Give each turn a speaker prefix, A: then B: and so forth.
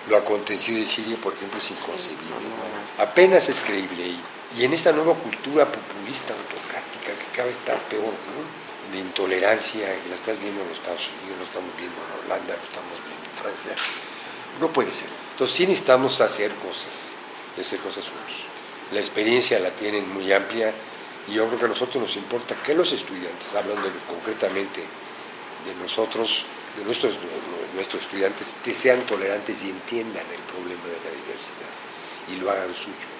A: Lo acontecido en Siria, por ejemplo, es inconcebible, ¿no? Apenas es creíble. Y en esta nueva cultura populista, autocrática, que cada vez está peor, ¿no? De intolerancia, que la estás viendo en los Estados Unidos, lo estamos viendo en Holanda, lo estamos viendo en Francia. No puede ser. Entonces sí necesitamos hacer cosas juntos. La experiencia la tienen muy amplia y yo creo que a nosotros nos importa que los estudiantes, hablando concretamente de nosotros, de nuestros estudiantes, que sean tolerantes y entiendan el problema de la diversidad y lo hagan suyo.